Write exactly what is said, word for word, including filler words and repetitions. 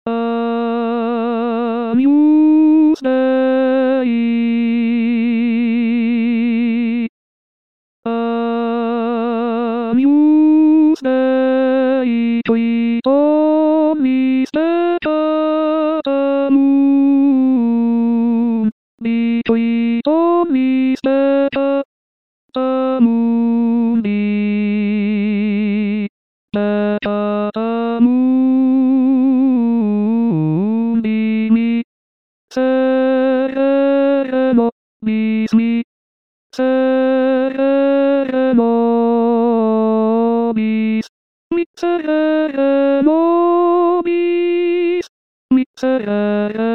Amusement. Amusement. Tweet on me, step at the moon. Between on me, step at the moon. Be step at the moon. Be me. Sereno. Be me. Sereno. Bis. Mi sereno. Bis. Mi sereno.